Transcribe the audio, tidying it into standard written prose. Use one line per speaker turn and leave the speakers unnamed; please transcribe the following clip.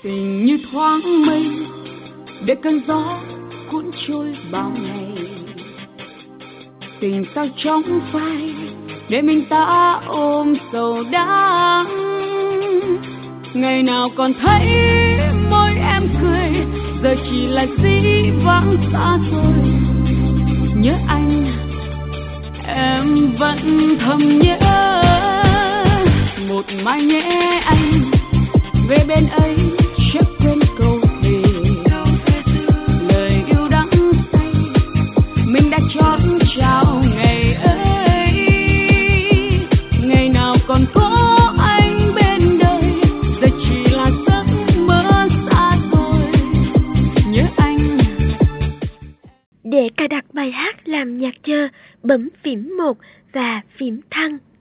Tình như thoáng mây để cơn gió cuốn trôi bao ngày. Tình sao trong phai để mình ta ôm sầu đắng. Ngày nào còn thấy môi em cười, giờ chỉ là dĩ vãng xa rồi. Nhớ anh em vẫn thầm nhớ. Một mai nhé anh về bên ấy chắc quên câu thề. Lời yêu đắng say mình đã chót trao ngày ấy. Ngày nào còn có anh bên đời, giờ chỉ là giấc mơ xa rồi. Nhớ anh.
Để cài đặt bài hát làm nhạc chờ, bấm phím 1 và phím thăng.